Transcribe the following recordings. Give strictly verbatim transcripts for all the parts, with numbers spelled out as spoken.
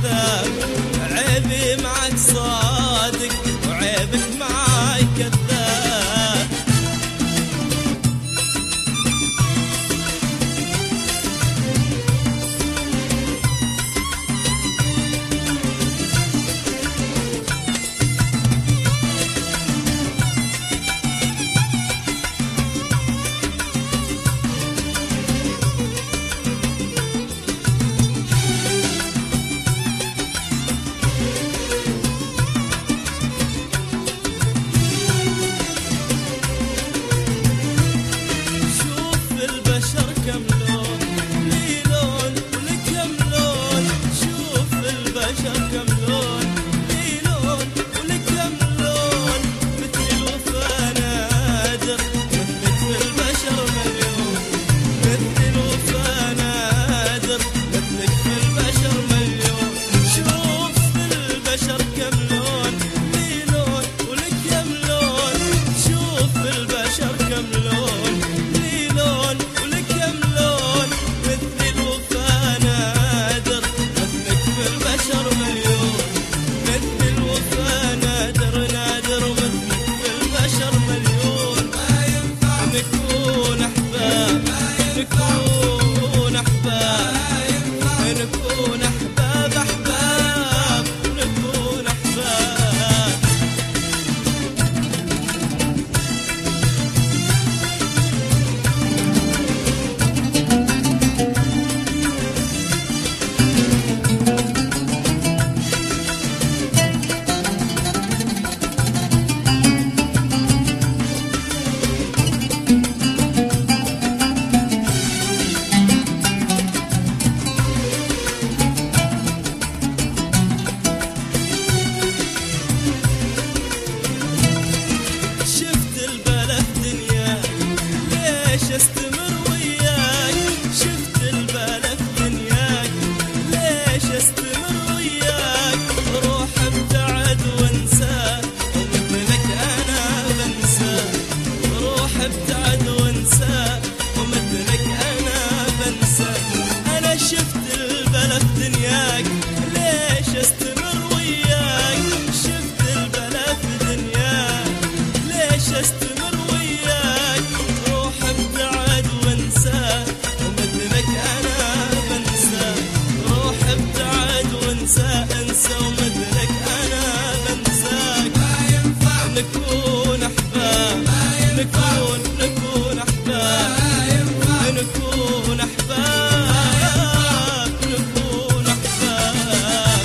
كذاب، عيبي معك صادق وعيبك معاي كذاب. ابتعد وانسى ومثلك انا بنسى. انا شفت البلا في دنياك ليش استمر وياك، شفت البلا في دنياك ليش استمر وياك. روح ابتعد وانسى ومثلك انا بنسى، روح ابتعد وانسى انسى ومثلك انا بنساك. ما ينفع نكون احباب، نكون نكون أحباب، نكون أحباب، نكون أحباب.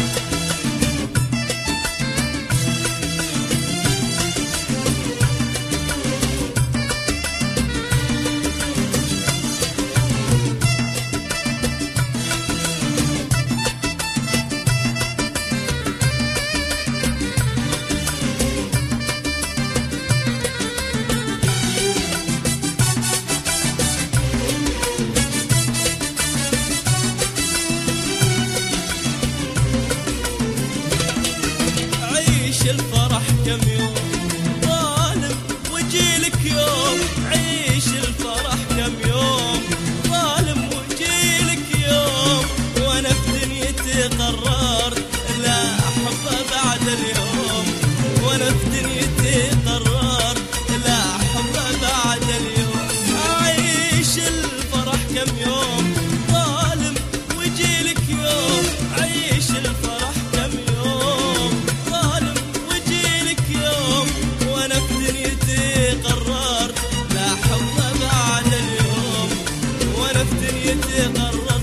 الفرح كم يوم ظالم وجيلك يوم، عيش الفرح كم يوم ظالم وجيلك يوم. وانا في دنيتي قررت لا احب بعد اليوم، وانا في دنيتي قررت لا احب بعد اليوم. عيش الفرح كم يوم ظالم وجيلك يوم، عيش الفرح كم يوم ظالم يوم. وانا في دنيتي قررت لا حب بعد اليوم، وانا في دنيتي قررت